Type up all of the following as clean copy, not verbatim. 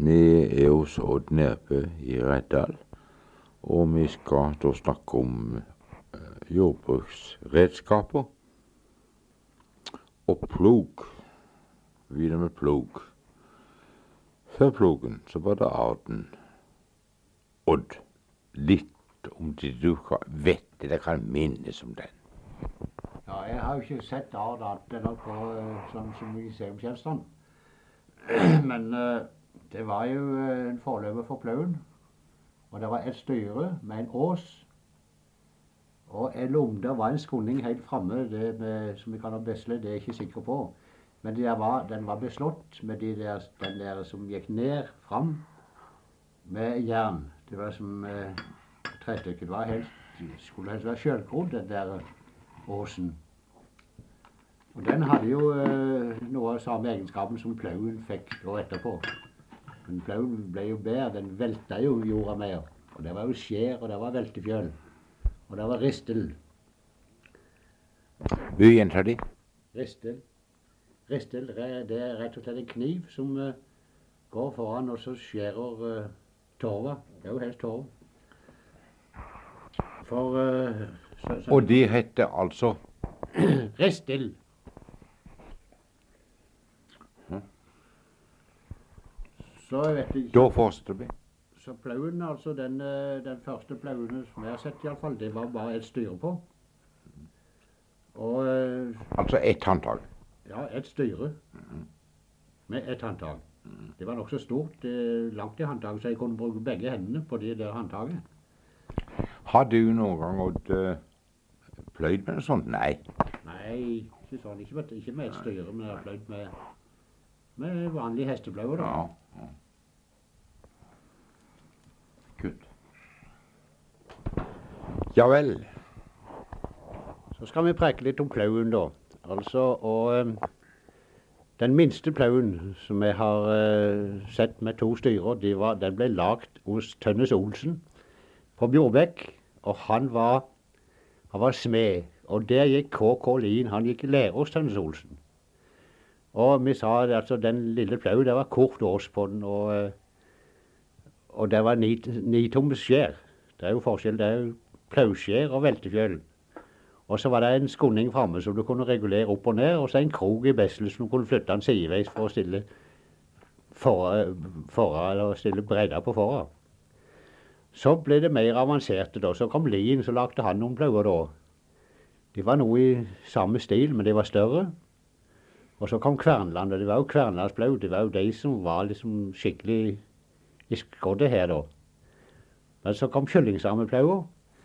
Vi er hos Odd Nærbø i Reddal, og vi skal da snakke om jordbruksredskaper og plog. Videre med plog. Før plogen så var det arden. Odd, litt om det du vet eller kan minnes om den. Ja, jeg har jo ikke sett ard annet enn på sånn som museumsgjenstand. Men det var jo en forløper for plauen. Og det var et styre med en ås. Og en lomme, der var en skunding helt framme, det med, som vi kan ha besle, det er jeg ikke sikker på. Men den var beslått med den der som gikk ned, fram, med jern. Det var som trestykket. Det var skulle helst være selvgrodd, den der åsen. Og den hadde jo noe av samme egenskapen som plauen fikk da etterpå. Men plauen ble jo bedre, den velta jo jorda mer. Og det var jo skjær, og det var veltefjøl. Og det var ristel. Vi gjentar de. Ristel. Ristel, det er rett og slett en kniv som går foran, og så skjærer torva. Det er jo helst torv. For Og de heter altså ristel. Så vet jeg ikke. Da forstår vi. Så plauen, altså den første plauen som jeg har sett i alle fall, det var bare et styre på. Og Altså ett håndtak. ja, et styre med et håndtak. Det var nokså stort, langt i håndtaket, så jeg kunne bruke begge hendene på det der håndtaket. Har du noen gang pløyd med noe sånt? Nei. Nei, ikke sånn. Ikke med et styre, men jeg har pløyd med vanlige hestepløyer da. Ja. Good. Ja vel. Så skal vi prekke litt om plauen da. Altså, og den minste plauen som jeg har sett med 2 styrer, den ble lagt hos Tønnes Olsen på Bjorbekk, og han var smed, og der gikk K.K. Lien, han gikk i lære hos Tønnes Olsen. Og vi sa at altså, den lille plauen, det var kort ås på den, og det var 9 toms skjær. Det er jo forskjell, det er jo plauskjær og veltefjøl. Og så var det en skunding framme som du kunne regulere opp og ned, og så en krog i bessel som du kunne flytte den sideveis for å stille eller stille bredda på forra. Så ble det mer avanserte da. Så kom Lien, så lagde han noen plauer da. De var noe i samme stil, men de var større. Og så kom Kvernland, og det var jo Kvernlandsplau. Det var jo de som var liksom skikkelig i skoddet her da. Men så kom Kyllingsameplauer.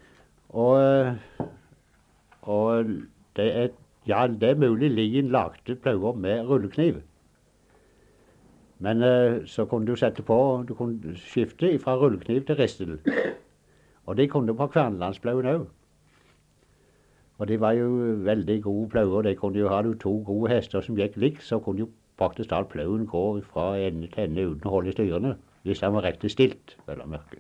Og det er mulig Lien lagde plauer med rullekniv. Men så kunne du sette på, du kunne skifte fra rullekniv til ristel. Og det kunne du på Kvernlandsplauen også. Og det var jo veldig gode plauer. Det kunne jo ha 2 gode hester som gikk likt, så kunne jo praktisk talt plauen gå fra ende til ende uten å holde i styrene, hvis den var riktig stilt, vel å merke.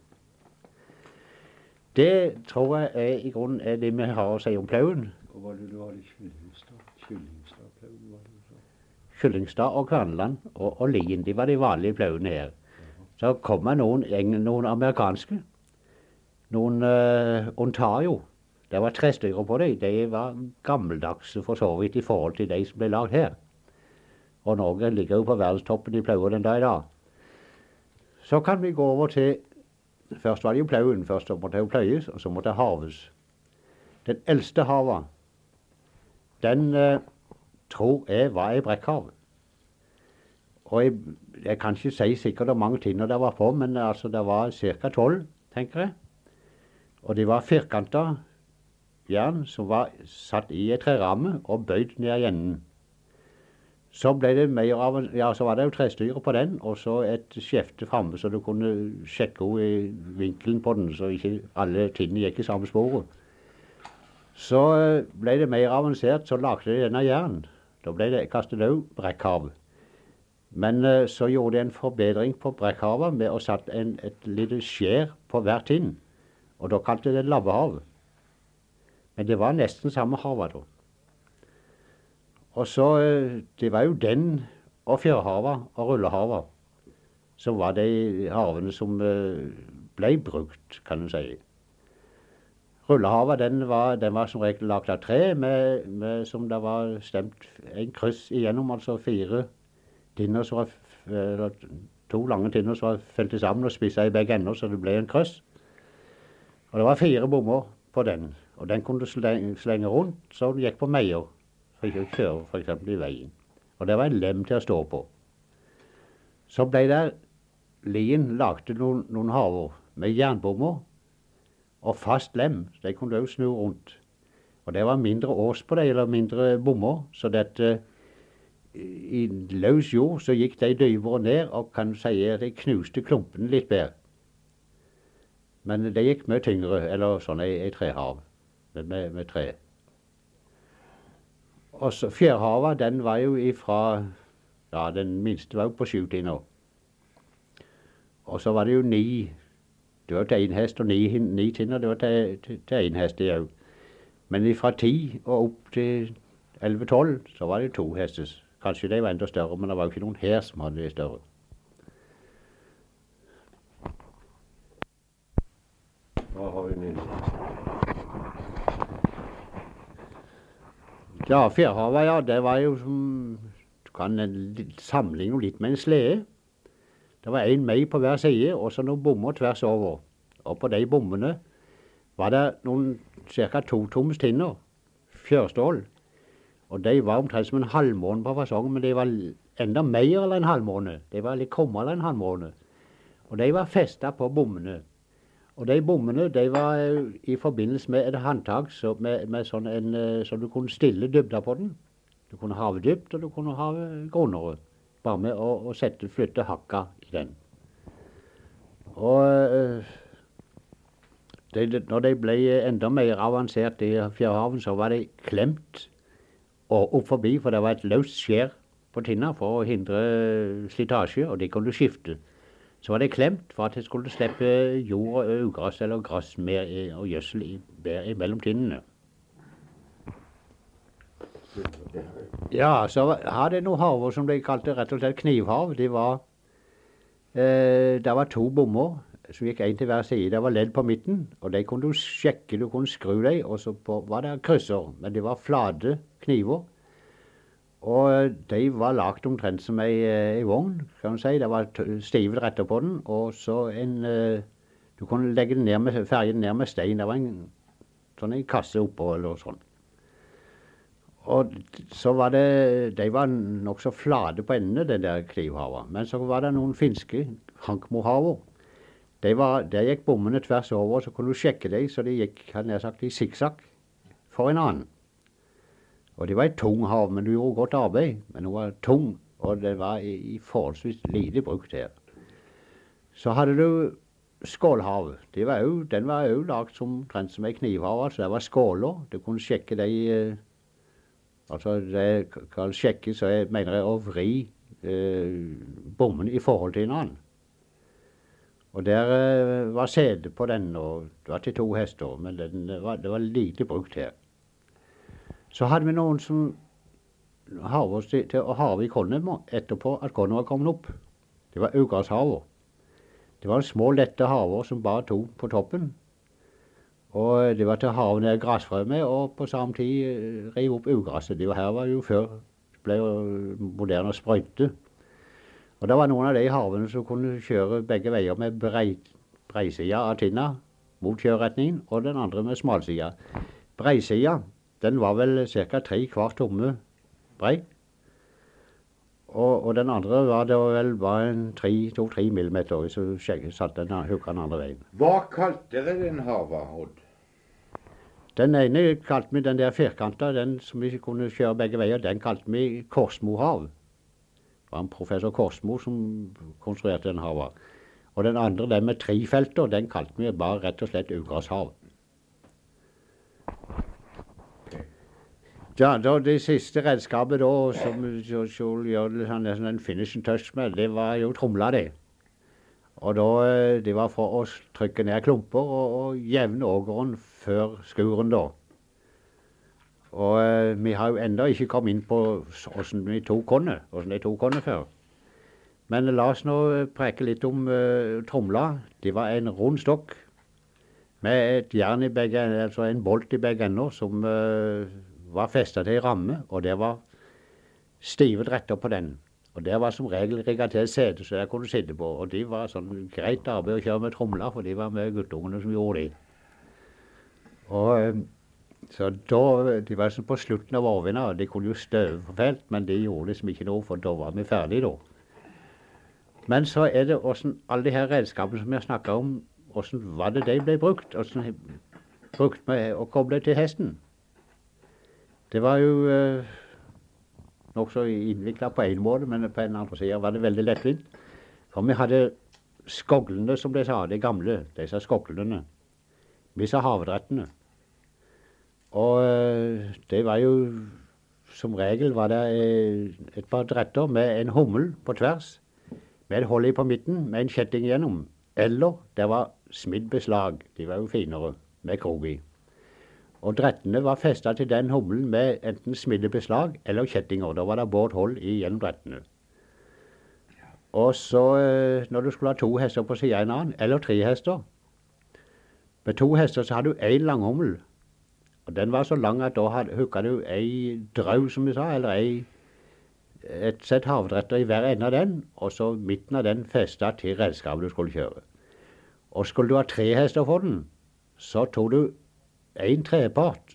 Det tror jeg i grunnen er det vi har å si om plauen. Og hva det du hadde Kyllingstad-plauen, hva det du sa? Kyllingstad og Kvernland og Lien, de var de vanlige plauene her. Så kom det noen amerikanske, noen Ontario. Det var 3 stykker på dem. De var gammeldagse for så vidt i forhold til de som ble lagd her. Og Norge ligger jo på verdenstoppen i plauer den dag i dag. Så kan vi gå over til, først var det jo plauen, først måtte det jo pløyes, og så måtte det haves. Den eldste hava, den tror jeg var i Brekkhavet. Og jeg kan ikke si sikkert hvor mange tinner det var på, men altså det var ca. 12, tenker jeg. Og det var firkantet jern som var satt i et treramme og bøyd ned i enden. Så ble det mer av så var det jo 3 styrer på den, og så et skjefte framme, så du kunne sjekke i vinkelen på den, så ikke alle tinnene gikk i samme sporet. Så ble det mer avansert, så lagde de denne jern. Da ble det kastet også Brekkhavet. Men så gjorde de en forbedring på Brekkhavet med å satt et lite skjær på hver tinn, og da kalte det Labbehavet. Men det var nesten samme havet da. Og så, det var jo den og fjørhava og rullehava. så var de havene som ble brukt, kan du si. Rullehava, den var som regel lagt av tre, som det var stemt en kryss igjennom, altså 4 tinner som var, eller 2 lange tinner som var feltet sammen og spisset i begge ender, så det ble en kryss. Og det var 4 bommer på den, og den kunne du slenge rundt, så du gikk på meier, for ikke å kjøre for eksempel i veien. Og det var en lem til å stå på. Så ble der lien lagte noen haver med jernbommer og fast lem, så de kunne du også snu rundt. Og det var mindre ås på det, eller mindre bommer, så dette i løs jord så gikk de dyvere ned, og kan du si at de knuste klumpene litt bedre. Men det gikk mye tyngre, eller sånn ei trehav, med tre. Og så fjærhava, den var jo ifra, ja, den minste var jo på 7 tinner. Og så var det jo 9, det var til 1 hest, og 9 tinner, det var til 1 hest det jo. Men fra 10 og opp til 11-12, så var det 2 hestes. Kanskje de var enda større, men det var jo ikke noen her som hadde de større. Hva har vi med? Ja, fjærhava, ja, det var jo som, du kan sammenligne litt med en slede. Det var en mei på hver side, og så noen bommer tvers over. Og på de bommene var det noen ca. 2 toms tinner, fjørstål. Og de var omtrent som en halvmåne på fasong, men de var enda mer enn en halvmåne. De var litt krummere enn en halvmåne. Og de var festet på bommene. Og de bommene, de var i forbindelse med et håndtak med sånn så du kunne stille dybda på den. Du kunne ha dypt, og du kunne ha grunnere. Bare med å flytte hakka i den. Og når de ble enda mer avansert i fjærhaven, så var de klemt og opp forbi, for det var et løst skjær på tinna for å hindre slitasje, og de kunne du skifte. Så var det klemt for at det skulle slippe jord og ugress eller gress mer og gjødsel mellom tinnene. Ja, så hadde jeg noen haver som de kalte rett og slett knivhav. Det var 2 bommer som gikk 1 til hver side. Det var ledd på midten, og de kunne du sjekke, du kunne skru dem, og så var det krysser. Men det var flate kniver. Og de var lagt omtrent som ei vogn, kan du si. Det var stive retter på den, og så du kunne legge den fergen ned med stein. Det var en kasse oppå eller sånn. Og så var de var nok så flate på endene, den der knivhava. Men så var det noen finske hankmohaver. Der gikk bommene tvers over, så kunne du sjekke dem, så de gikk, hadde jeg sagt, i sikksakk for en annen. Og det var et tung hav, men du gjorde godt arbeid. Men det var tung, og det var i forholdsvis lite brukt her. Så hadde du skålhav. Den var jo lagt som omtrent som ei knivhav, så det var skåler. Du kunne sjekke de. Altså det kan sjekke, så jeg mener å vri bommen i forhold til en annen. Og der var sede på den, og det var til 2 hester, men det var lite brukt her. Så hadde vi noen som haver til å have i konnet etterpå at konnet var kommet opp. Det var ugresshaver. Det var små, lette haver som bare tok på toppen. Og det var til å have ned gressfrø med, og på samme tid rive opp ugresset. Her var jo før det ble moderne sprøyte. Og det var noen av de havene som kunne kjøre begge veier med breisida av tinna mot kjøreretningen, og den andre med smalsida. Breisida, den var vel ca. 3/4 tomme brei. Og den andre var det vel bare en 2-3 millimeter, så satt den hukka den andre veien. Hva kalte dere den hava, Odd? Den ene kalte vi den der firkanta, den som vi kunne kjøre begge veier, den kalte vi Korsmohav. Det var en professor Korsmo som konstruerte den hava. Og den andre, den med 3 felter, den kalte vi bare rett og slett ugresshav. Ja, det siste redskapet da, som skulle gjøre nesten en finishing touch med, det var jo tromla det. Og da, det var for å trykke ned klumper og jevne ågeren før skuren da. Og vi har jo enda ikke kommet inn på hvordan de tok konnet før. Men la oss nå preke litt om tromla. Det var en rund stokk med et jern i begge ender, altså en bolt i begge ender som var festet til en ramme, og det var stive dretter på den. Og der var som regel rigget til et sete, så der kunne du sitte på. Og de var sånn greit arbeid å kjøre med tromla, for de var med guttungene som gjorde det. Og så da, de var sånn på slutten av årvinna, og de kunne jo støve for felt, men de gjorde liksom ikke noe, for da var vi ferdige da. Men så er det hvordan alle de her redskapene som jeg snakket om, hvordan var det de ble brukt? Hvordan brukt med å koble til hesten? Det var jo nok så innviklet på en måte, men på en andre side var det veldig lettvint. For vi hadde skoglene, som de sa, de gamle, de sa skoglene. Vi sa havedrettene. Og det var jo, som regel var det et par dretter med en hummel på tvers, med et hold i på midten, med en kjetting igjennom. Eller det var smidd beslag, de var jo finere, med krog i. Og drettene var festet til den hummelen med enten smidde beslag eller kjettinger. Da var det båret hold i gjennom drettene. Og så når du skulle ha 2 hester på siden av en annen, eller 3 hester. Med 2 hester så hadde du en langhummel. Og den var så lang at da hukket du en drau, som vi sa, eller et sett havdretter i hver ende av den, og så midten av den festet til redskapet du skulle kjøre. Og skulle du ha 3 hester for den, så tog du en trepart.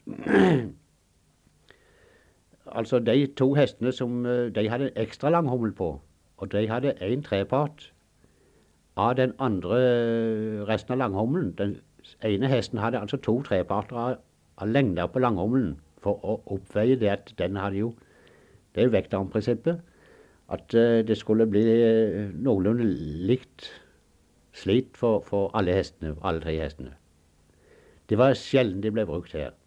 Altså de 2 hestene som de hadde ekstra lang hummel på, og de hadde en trepart av den andre resten av langhummelen. Den ene hesten hadde altså 2 treparter av lengder på langhummelen for å oppveie det at den hadde jo, det er jo vektarmprinsippet, at det skulle bli noenlunde likt slit for alle hestene, alle 3 hestene. Det var sjelden de ble brukt her.